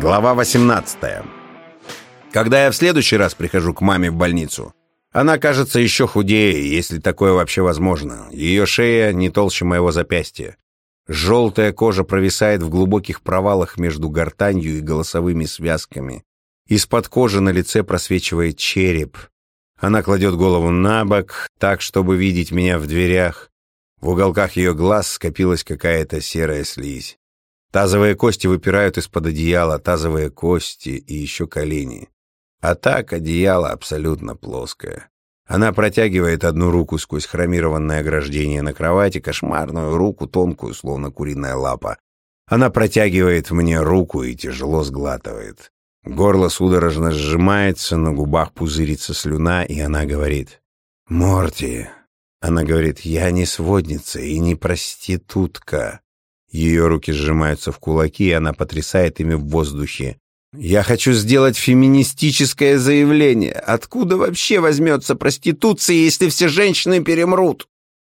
Глава 18. Когда я в следующий раз прихожу к маме в больницу, она кажется еще худее, если такое вообще возможно. Ее шея не толще моего запястья. Желтая кожа провисает в глубоких провалах между гортанью и голосовыми связками. Из-под кожи на лице просвечивает череп. Она кладет голову на бок, так, чтобы видеть меня в дверях. В уголках ее глаз скопилась какая-то серая слизь. Тазовые кости выпирают из-под одеяла, тазовые кости и еще колени. А так одеяло абсолютно плоское. Она протягивает одну руку сквозь хромированное ограждение на кровати, кошмарную руку, тонкую, словно куриная лапа. Она протягивает мне руку и тяжело сглатывает. Горло судорожно сжимается, на губах пузырится слюна, и она говорит: «Морти». Она говорит: «Я не сводница и не проститутка». Ее руки сжимаются в кулаки, и она потрясает ими в воздухе. «Я хочу сделать феминистическое заявление. Откуда вообще возьмется проституция, если все женщины перемрут?»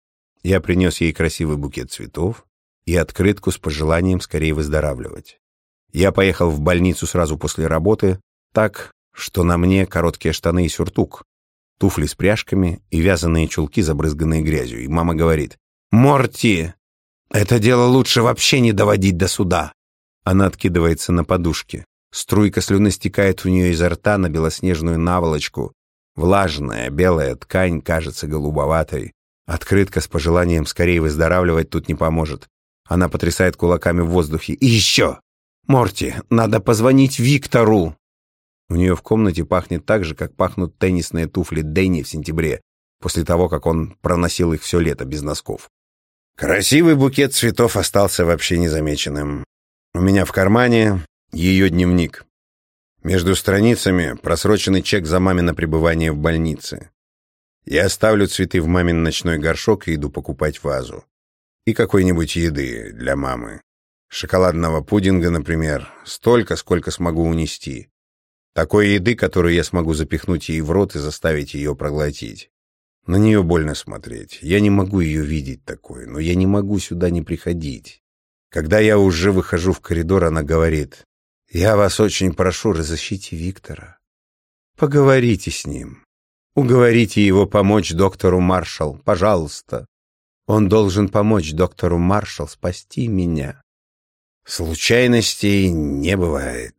Я принес ей красивый букет цветов и открытку с пожеланием скорее выздоравливать. Я поехал в больницу сразу после работы, так, что на мне короткие штаны и сюртук, туфли с пряжками и вязаные чулки, забрызганные грязью. И мама говорит: «Морти, это дело лучше вообще не доводить до суда». Она откидывается на подушке. Струйка слюны стекает у нее изо рта на белоснежную наволочку. Влажная белая ткань кажется голубоватой. Открытка с пожеланием скорее выздоравливать тут не поможет. Она потрясает кулаками в воздухе. «И еще! Морти, надо позвонить Виктору!» У нее в комнате пахнет так же, как пахнут теннисные туфли Дэнни в сентябре, после того, как он проносил их все лето без носков. Красивый букет цветов остался вообще незамеченным. У меня в кармане ее дневник. Между страницами просроченный чек за мамино пребывание в больнице. Я ставлю цветы в мамин ночной горшок и иду покупать вазу. И какой-нибудь еды для мамы. Шоколадного пудинга, например, столько, сколько смогу унести. Такой еды, которую я смогу запихнуть ей в рот и заставить ее проглотить. На нее больно смотреть. Я не могу ее видеть такой, но я не могу сюда не приходить. Когда я уже выхожу в коридор, она говорит: «Я вас очень прошу, разыщите Виктора. Поговорите с ним. Уговорите его помочь доктору Маршалл, пожалуйста. Он должен помочь доктору Маршалл спасти меня». Случайностей не бывает.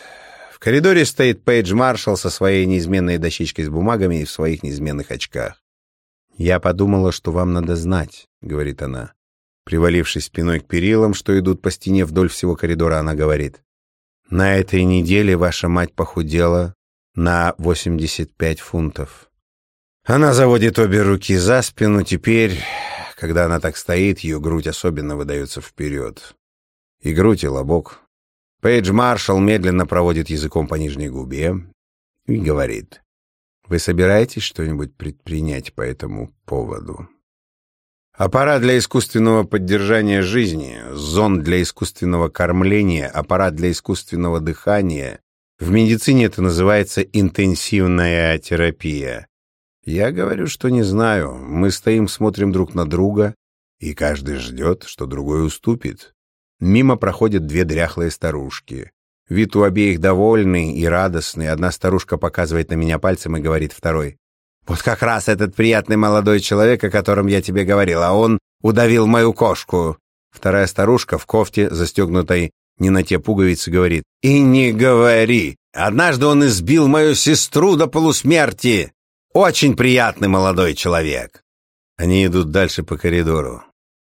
В коридоре стоит Пейдж Маршалл со своей неизменной дощечкой с бумагами и в своих неизменных очках. «Я подумала, что вам надо знать», — говорит она. Привалившись спиной к перилам, что идут по стене вдоль всего коридора, она говорит: «На этой неделе ваша мать похудела на 85 фунтов». Она заводит обе руки за спину. Теперь, когда она так стоит, ее грудь особенно выдается вперед. И грудь, и лобок. Пейдж Маршалл медленно проводит языком по нижней губе и говорит: «Вы собираетесь что-нибудь предпринять по этому поводу?» Аппарат для искусственного поддержания жизни, зонд для искусственного кормления, аппарат для искусственного дыхания. В медицине это называется интенсивная терапия. Я говорю, что не знаю. Мы стоим, смотрим друг на друга, и каждый ждет, что другой уступит. Мимо проходят две дряхлые старушки. Вид у обеих довольный и радостный. Одна старушка показывает на меня пальцем и говорит второй: «Вот как раз этот приятный молодой человек, о котором я тебе говорил, а он удавил мою кошку». Вторая старушка в кофте, застегнутой не на те пуговицы, говорит: «И не говори! Однажды он избил мою сестру до полусмерти. Очень приятный молодой человек». Они идут дальше по коридору.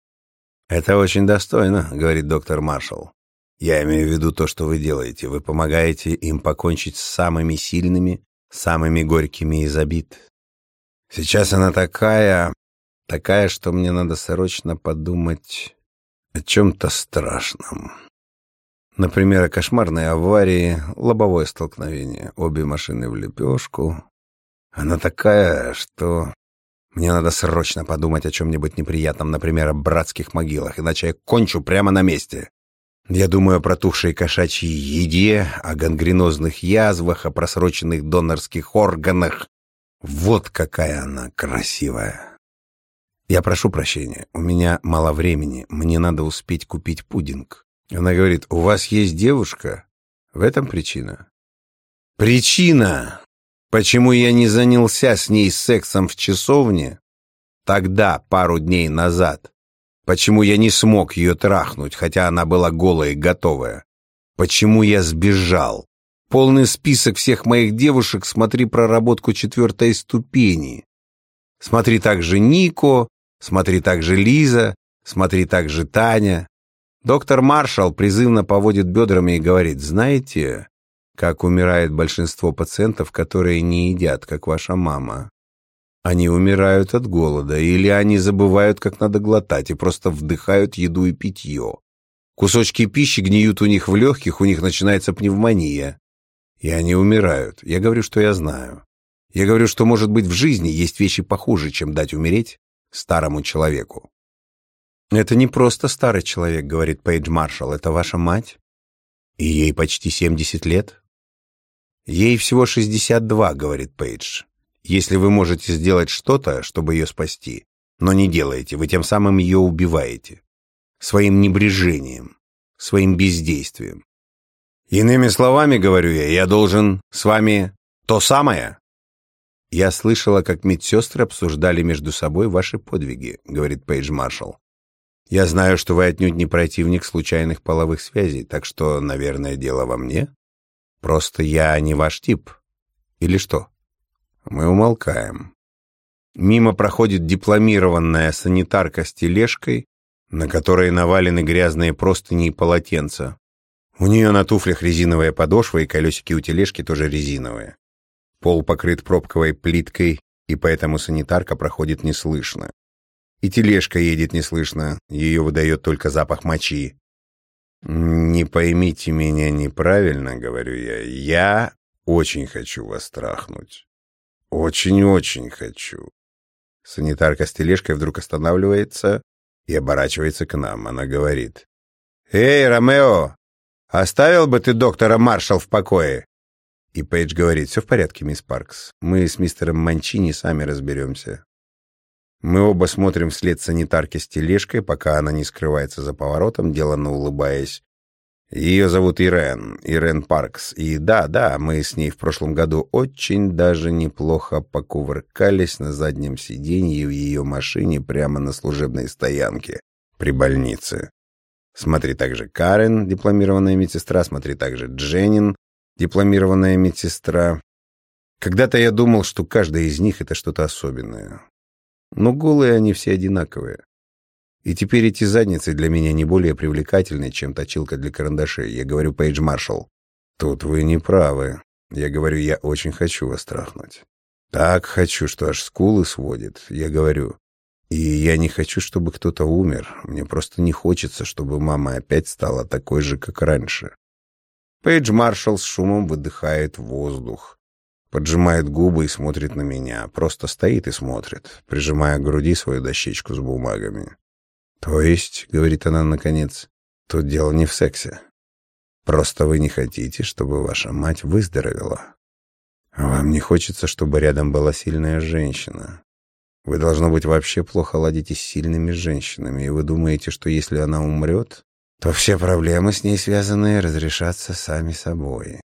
«Это очень достойно», — говорит доктор Маршалл. «Я имею в виду то, что вы делаете. Вы помогаете им покончить с самыми сильными, самыми горькими из обид. Сейчас она такая, что мне надо срочно подумать о чем-то страшном. Например, о кошмарной аварии, лобовое столкновение, обе машины в лепешку. Она такая, что мне надо срочно подумать о чем-нибудь неприятном, например, о братских могилах, иначе я кончу прямо на месте. Я думаю о протухшей кошачьей еде, о гангренозных язвах, о просроченных донорских органах. Вот какая она красивая. Я прошу прощения, у меня мало времени, мне надо успеть купить пудинг. Она говорит: «У вас есть девушка?» В этом причина. Причина, почему я не занялся с ней сексом в часовне тогда, пару дней назад. Почему я не смог ее трахнуть, хотя она была голая и готовая. Почему я сбежал. Полный список всех моих девушек, смотри проработку 4 ступени. Смотри также Нико, смотри также Лиза, смотри также Таня. Доктор Маршалл призывно поводит бедрами и говорит: знаете, как умирает большинство пациентов, которые не едят, как ваша мама? Они умирают от голода, или они забывают, как надо глотать, и просто вдыхают еду и питье. Кусочки пищи гниют у них в легких, у них начинается пневмония. И они умирают. Я говорю, что я знаю. Я говорю, что, может быть, в жизни есть вещи похуже, чем дать умереть старому человеку. «Это не просто старый человек», — говорит Пейдж Маршалл, — «это ваша мать. И ей почти 70 лет». «Ей всего 62», — говорит Пейдж. «Если вы можете сделать что-то, чтобы ее спасти, но не делаете, вы тем самым ее убиваете. Своим небрежением, своим бездействием. Иными словами, говорю я должен с вами то самое». «Я слышала, как медсестры обсуждали между собой ваши подвиги», — говорит Пейдж Маршалл. «Я знаю, что вы отнюдь не противник случайных половых связей, так что, наверное, дело во мне. Просто я не ваш тип. Или что?» Мы умолкаем. Мимо проходит дипломированная санитарка с тележкой, на которой навалены грязные простыни и полотенца. У нее на туфлях резиновая подошва, и колесики у тележки тоже резиновые. Пол покрыт пробковой плиткой, и поэтому санитарка проходит неслышно. И тележка едет неслышно, ее выдает только запах мочи. «Не поймите меня неправильно, — говорю я очень хочу вас трахнуть. Очень-очень хочу». Санитарка с тележкой вдруг останавливается и оборачивается к нам. Она говорит: «Эй, Ромео, оставил бы ты доктора Маршалл в покое?» И Пейдж говорит: «Все в порядке, мисс Паркс. Мы с мистером Манчини сами разберемся». Мы оба смотрим вслед санитарке с тележкой, пока она не скрывается за поворотом, деланно улыбаясь. Ее зовут Ирен Паркс. И да, мы с ней в прошлом году очень даже неплохо покувыркались на заднем сиденье в ее машине прямо на служебной стоянке при больнице. Смотри также Карен, дипломированная медсестра, смотри также Дженнин, дипломированная медсестра. Когда-то я думал, что каждая из них — это что-то особенное. Но голые они все одинаковые. И теперь эти задницы для меня не более привлекательны, чем точилка для карандашей. Я говорю: «Пейдж Маршалл, тут вы не правы». Я говорю: «Я очень хочу вас трахнуть. Так хочу, что аж скулы сводит». Я говорю: «И я не хочу, чтобы кто-то умер. Мне просто не хочется, чтобы мама опять стала такой же, как раньше». Пейдж Маршалл с шумом выдыхает воздух, поджимает губы и смотрит на меня. Просто стоит и смотрит, прижимая к груди свою дощечку с бумагами. «То есть, — говорит она наконец, — тут дело не в сексе. Просто вы не хотите, чтобы ваша мать выздоровела. Вам не хочется, чтобы рядом была сильная женщина. Вы, должно быть, вообще плохо ладите с сильными женщинами, и вы думаете, что если она умрет, то все проблемы с ней связанные разрешатся сами собой».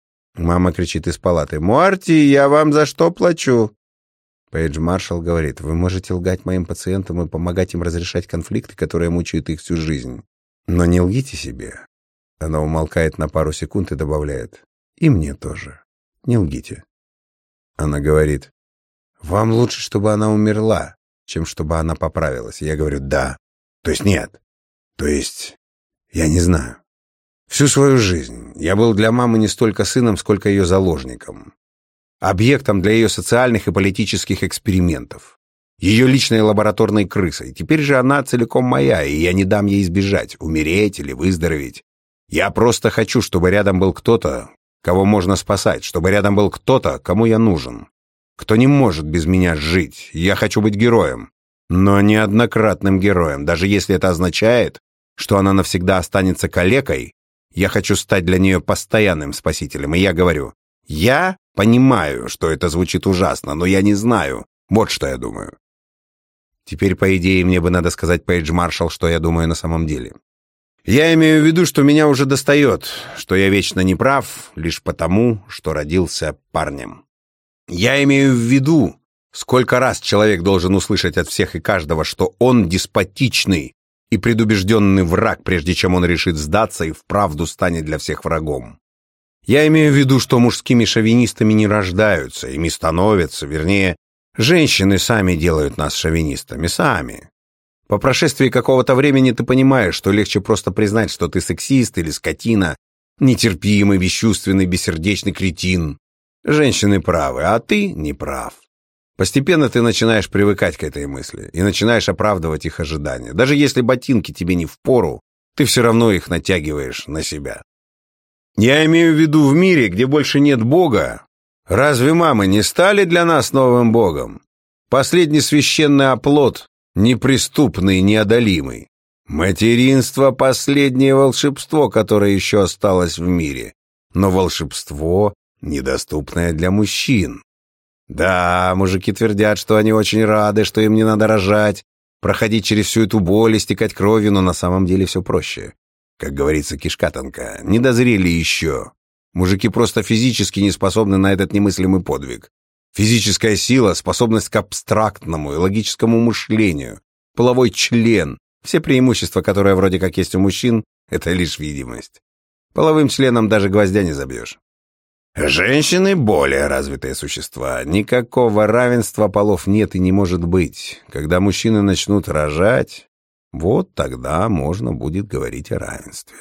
Мама кричит из палаты: «Марти, я вам за что плачу?» Пейдж Маршалл говорит: «Вы можете лгать моим пациентам и помогать им разрешать конфликты, которые мучают их всю жизнь. Но не лгите себе». Она умолкает на пару секунд и добавляет: «И мне тоже. Не лгите». Она говорит: «Вам лучше, чтобы она умерла, чем чтобы она поправилась». Я говорю: «Да». То есть нет. То есть я не знаю. Всю свою жизнь я был для мамы не столько сыном, сколько ее заложником. Объектом для ее социальных и политических экспериментов. Ее личной лабораторной крысой. Теперь же она целиком моя, и я не дам ей сбежать, умереть или выздороветь. Я просто хочу, чтобы рядом был кто-то, кого можно спасать, чтобы рядом был кто-то, кому я нужен, кто не может без меня жить. Я хочу быть героем, но неоднократным героем, даже если это означает, что она навсегда останется калекой. Я хочу стать для нее постоянным спасителем, и я говорю: я понимаю, что это звучит ужасно, но я не знаю. Вот что я думаю. Теперь, по идее, мне бы надо сказать Пейдж Маршалл, что я думаю на самом деле. Я имею в виду, что меня уже достает, что я вечно неправ лишь потому, что родился парнем. Я имею в виду, сколько раз человек должен услышать от всех и каждого, что он деспотичный и предубежденный враг, прежде чем он решит сдаться и вправду станет для всех врагом. Я имею в виду, что мужскими шовинистами не рождаются, ими становятся, вернее, женщины сами делают нас шовинистами, сами. По прошествии какого-то времени ты понимаешь, что легче просто признать, что ты сексист или скотина, нетерпимый, бесчувственный, бессердечный кретин. Женщины правы, а ты не прав. Постепенно ты начинаешь привыкать к этой мысли и начинаешь оправдывать их ожидания. Даже если ботинки тебе не впору, ты все равно их натягиваешь на себя. Я имею в виду в мире, где больше нет Бога. Разве мамы не стали для нас новым Богом? Последний священный оплот, неприступный и неодолимый. Материнство — последнее волшебство, которое еще осталось в мире. Но волшебство, недоступное для мужчин. Да, мужики твердят, что они очень рады, что им не надо рожать, проходить через всю эту боль, истекать кровью, но на самом деле все проще. Как говорится, кишка тонка, не дозрели еще. Мужики просто физически не способны на этот немыслимый подвиг. Физическая сила, способность к абстрактному и логическому мышлению, половой член, все преимущества, которые вроде как есть у мужчин, это лишь видимость. Половым членом даже гвоздя не забьешь. Женщины — более развитые существа. Никакого равенства полов нет и не может быть. Когда мужчины начнут рожать, вот тогда можно будет говорить о равенстве.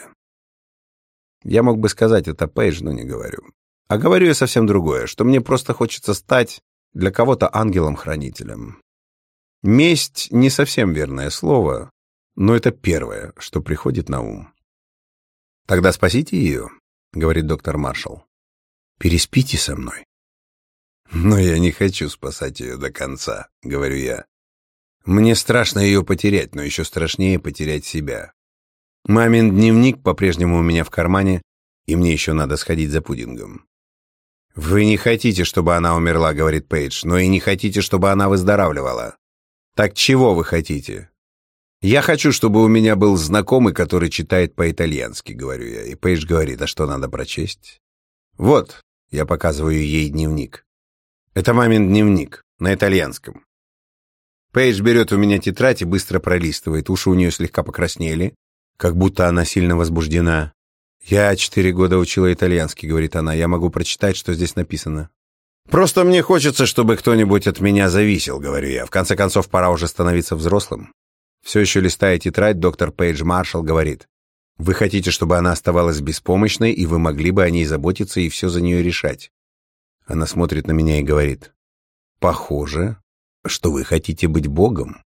Я мог бы сказать это Пейдж, но не говорю. А говорю я совсем другое, что мне просто хочется стать для кого-то ангелом-хранителем. Месть — не совсем верное слово, но это первое, что приходит на ум. «Тогда спасите ее», — говорит доктор Маршалл. «Переспите со мной». «Но я не хочу спасать ее до конца», — говорю я. «Мне страшно ее потерять, но еще страшнее потерять себя. Мамин дневник по-прежнему у меня в кармане, и мне еще надо сходить за пудингом». «Вы не хотите, чтобы она умерла», — говорит Пейдж, «но и не хотите, чтобы она выздоравливала. Так чего вы хотите?» «Я хочу, чтобы у меня был знакомый, который читает по-итальянски», — говорю я. И Пейдж говорит: «А что надо прочесть?» «Вот», — я показываю ей дневник. Это мамин дневник, на итальянском. Пейдж берет у меня тетрадь и быстро пролистывает. Уши у нее слегка покраснели, как будто она сильно возбуждена. «Я 4 года учила итальянский», — говорит она. «Я могу прочитать, что здесь написано». «Просто мне хочется, чтобы кто-нибудь от меня зависел», — говорю я. «В конце концов, пора уже становиться взрослым». Все еще листая тетрадь, доктор Пейдж Маршалл говорит: «Вы хотите, чтобы она оставалась беспомощной, и вы могли бы о ней заботиться и все за нее решать». Она смотрит на меня и говорит: «Похоже, что вы хотите быть Богом».